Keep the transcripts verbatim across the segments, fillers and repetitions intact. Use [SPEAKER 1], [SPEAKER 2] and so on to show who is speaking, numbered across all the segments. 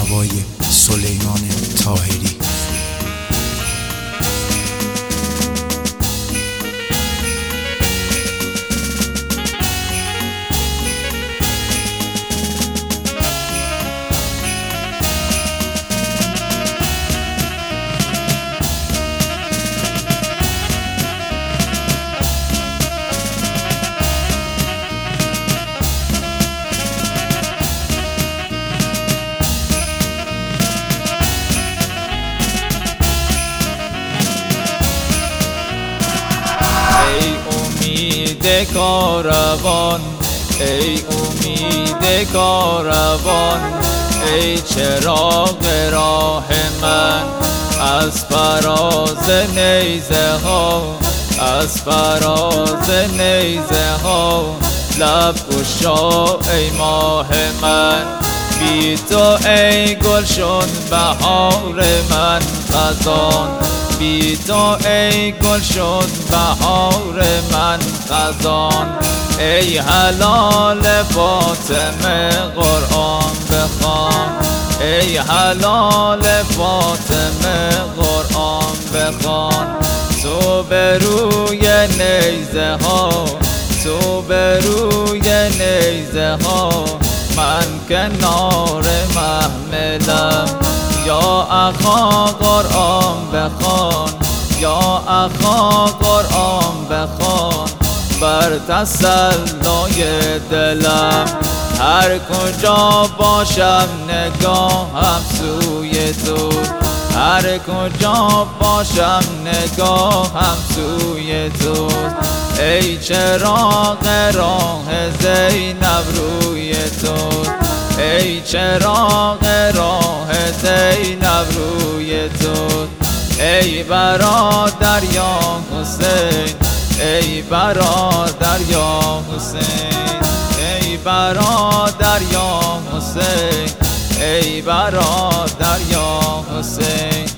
[SPEAKER 1] مجتبی سلیمان طاهری.
[SPEAKER 2] کاروان ای امید کاروان، ای چراغ راه من از فراز نیزه ها، از فراز نیزه ها. لب گشا ای ماه من، بی تو ای گلشن بهار من خزان، بی تو ای گل شد بهار من خزان. ای حلال فاطمه قرآن بخوان، ای حلال فاطمه قرآن بخوان. تو به روی نیزه ها، تو به روی نیزه ها، من کنار محملم. یا اخا قرآن بخوان، یا اخا قرآن بخوان، بر تسلای دلم. هر کجا باشم نگاهم سوی تو، هر کجا باشم نگاهم سوی تو. ای چراغ راه زینب روی تو، ای چراغ راه زینب روی تو. ای برادر یا حسین، ای برادر یا حسین، ای برادر یا حسین، ای برادر یا حسین.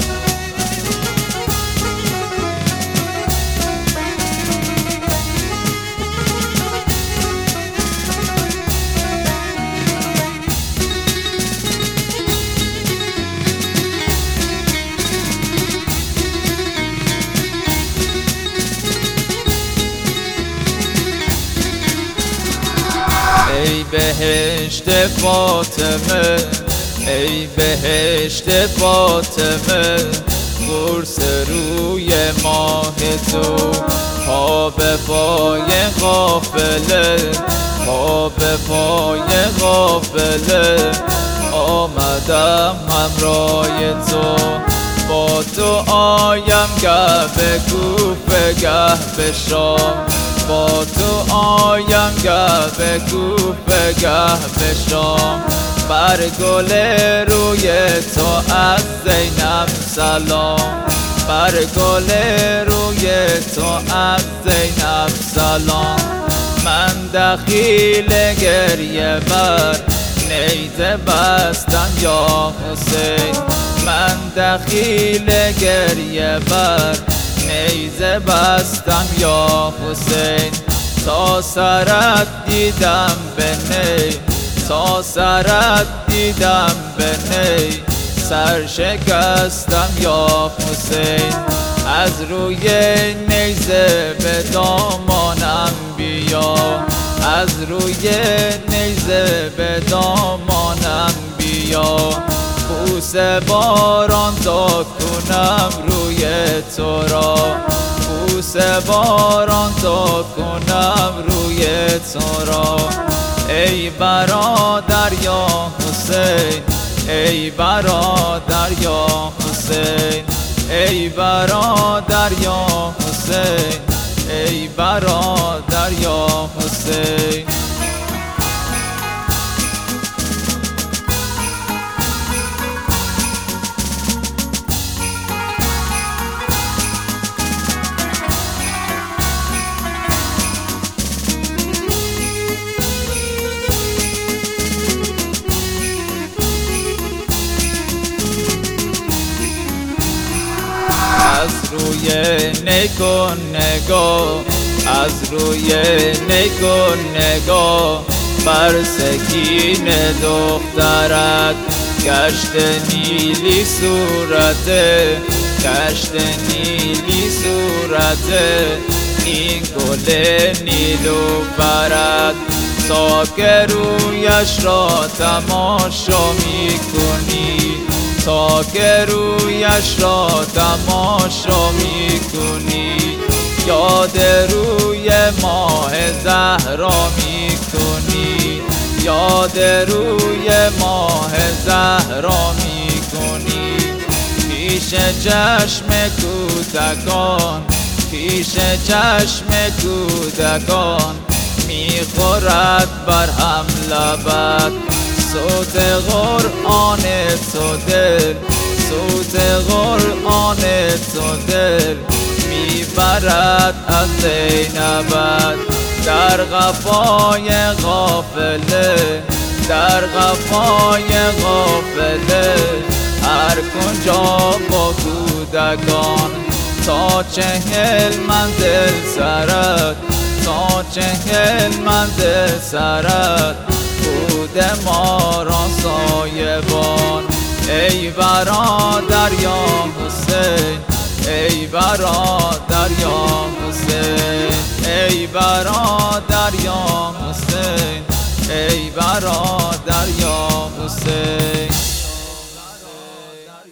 [SPEAKER 2] ای بهشت فاطمه، ای بهشت فاطمه، قرص روی ماه تو. پا به پای قافله، پا به پای قافله، آمدم همراه تو. با تو آیم گه به کوفه گه به شام، با تو آیم گه به کوفه گه به شام. بر گل روی تو از زینب سلام، بر گل روی تو از زینب سلام. من دخیل گریه بر نیزه بستم یا حسین، من دخیل گریه بر نیزه بستم یا حسین. تا سرت دیدم به نی، تا سرت دیدم به نی، سر شکستم یا حسین. از روی نیزه به دامانم بیا، از روی نیزه به دامانم بیا. بوسه باران داد کنم روی تو را، بوسه باران داد کنم روی تو را. ای برادر یا حسین، ای برادر یا حسین، ای برادر یا حسین، ای برادر یا حسین. از روی نیکن نگاه، از روی نیکن نگاه، بر سکین دخترت کشت نیلی صورته کشت نیلی صورته این گل نیلوفرت تا که رویش را تماشا میکنی تا که رویش را تماشا میکنی یاد روی ماه زهرا میکنی یاد روی ماه زهرا میکنی پیش چشم کودکان پیش چشم کودکان میخورد بر هم لبت صوت قرآن تو دل صوت قرآن تو دل میبرد از زینبت در قفای قافله در قفای قافله هر کنجا با کودکان تا چهل منزل سرت تا چهل منزل سرت بود ما را سایبان ای برادر یا حسین ای برادر یا حسین ای برادر یا حسین ای برادر یا